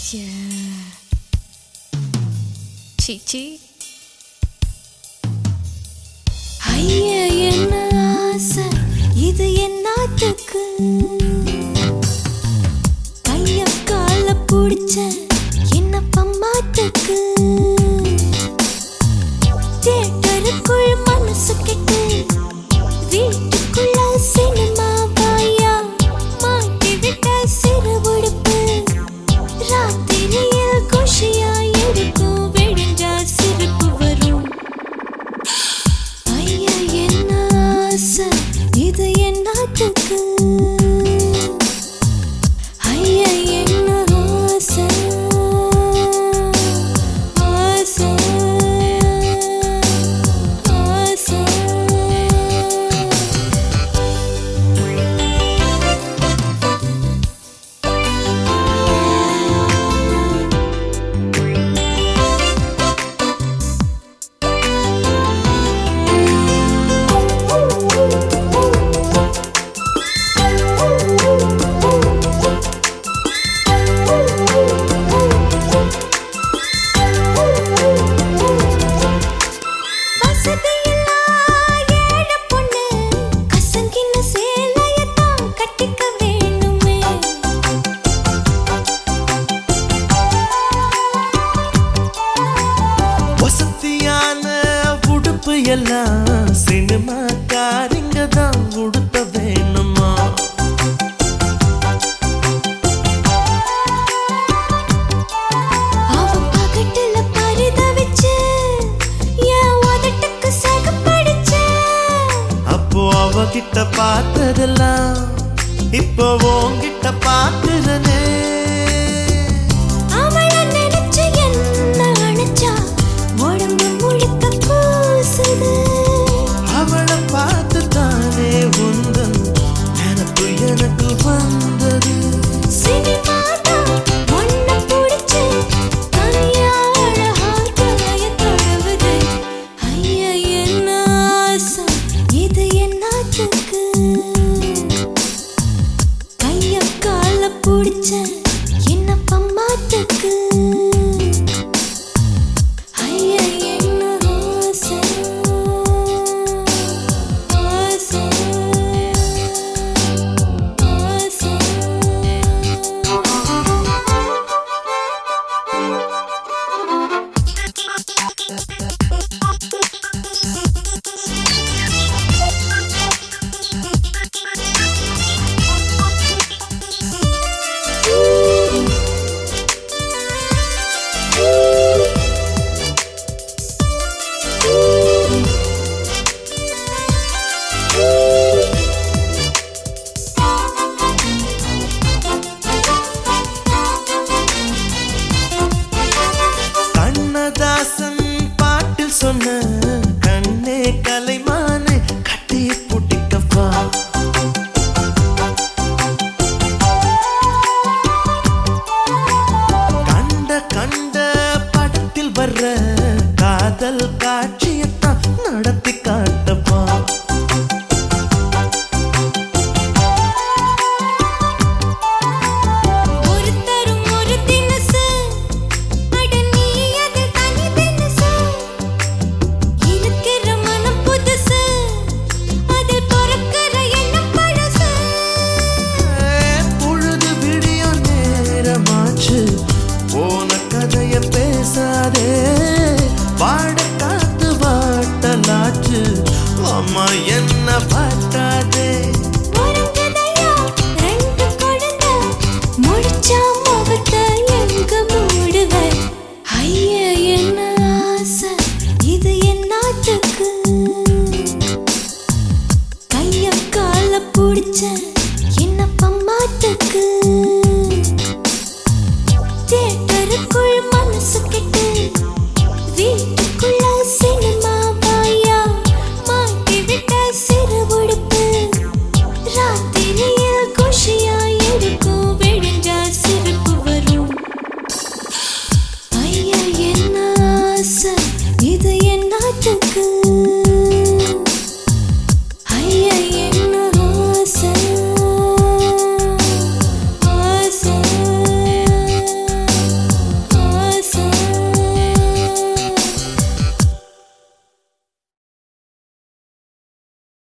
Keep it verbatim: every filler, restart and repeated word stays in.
சீச்சி ஐயா என்ன ஆசை இது என்னத்துக்கு கைய கால புடிச்ச என்ன பம்மாத்துக்கு தியேட்டருக்குள் மனசு கெட்டு வீட்டுக்குள்ள சினிமா வாயா மாட்டி விட்ட சிறு உடுப்பு ராத்திரியில் குஷியா இருக்கும் விடிஞ்சா சிரிப்பு வரும் ஐயா என்ன ஆசை இது என்னத்துக்கு ஐயா என்ன ஆசை ஆசை ஆசை எல்லாம் சினிமா காரிங்க தான் உடுத்த வேணுமா அவ பக்கத்துல பரிதவிச்சு என் உதட்டுக்கு சகப்படிச்சு அப்போ அவகிட்ட பார்த்ததெல்லாம் இப்போ